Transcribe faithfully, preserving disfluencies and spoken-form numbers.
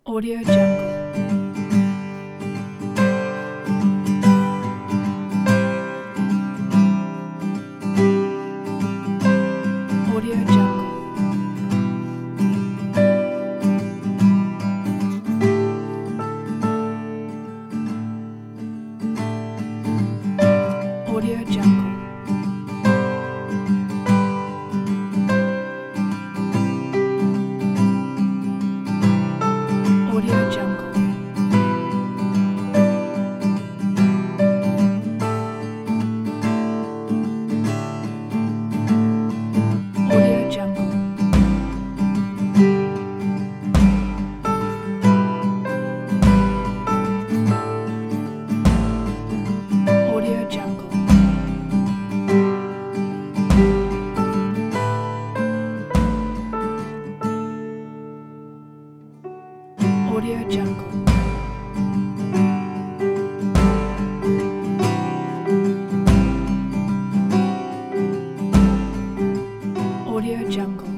Audio Jungle. Audio Jungle. Audio Jungle. Audio Jungle. Audio Jungle. Audio Jungle. Audio Jungle. Audio Jungle.